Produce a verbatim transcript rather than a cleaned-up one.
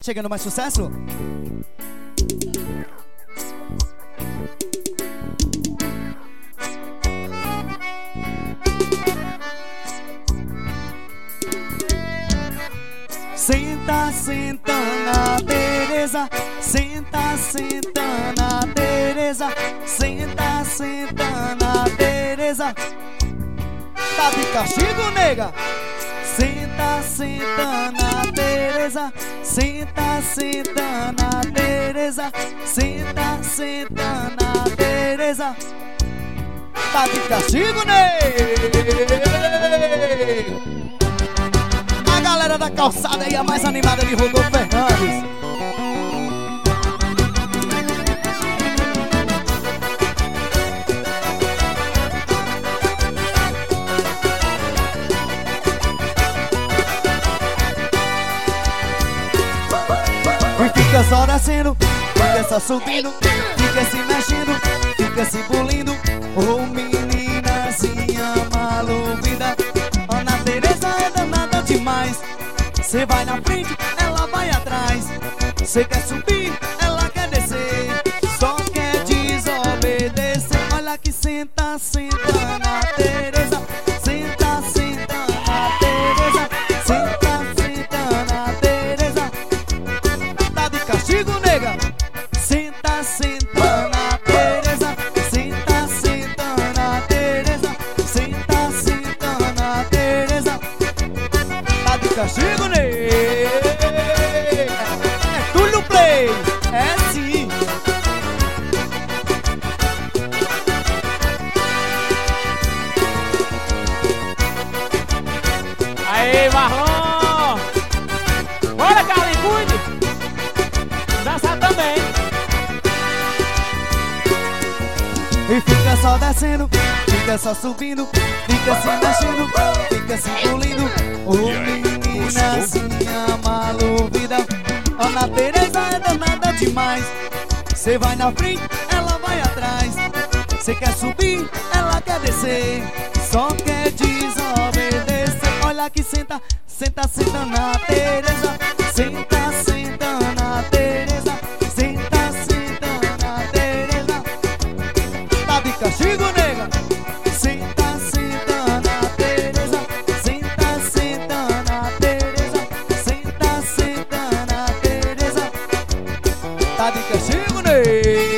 Chegando mais sucesso. Senta, senta na Tereza. Senta, senta na Tereza. Senta, senta na Tereza. Tá de castigo, nega. Senta, senta na Tereza. Senta, senta na Tereza. Senta, senta na Tereza. Tá de castigo, nega. A galera da calçada aí, a mais animada de Rodolfo Fernandes. E fica só descendo, fica só subindo, fica se mexendo, fica se bulindo. Ô oh, meninazinha maluca, Ana Tereza é danada demais. Cê vai na frente, ela vai atrás. Cê quer subir, ela quer descer. Só quer desobedecer. Olha que senta, senta na Tereza. Senta, senta na Tereza. Senta, senta na Tereza. Tá de castigo, nega. Senta, senta na Tereza. Senta, senta na Tereza. Senta, senta na Tereza. Tá de castigo, nega. É Túlio Play. É sim. Aê, Marlon! Bora, Carlinhos, cuide! Dançar também! E fica só descendo, fica só subindo, fica se mexendo, fica se pulindo. Ô meninazinha maluca, Ana Tereza é danada demais. Cê vai na frente, ela vai atrás. Cê quer subir, ela quer descer. Só quer desobedecer. Olha que senta, senta, senta na Tereza. Senta, senta na Tereza. Senta, senta na Tereza. Tá de castigo, nega. Senta, senta na Tereza. Senta, senta na Tereza. Senta, senta na Tereza. Tá de castigo, nega.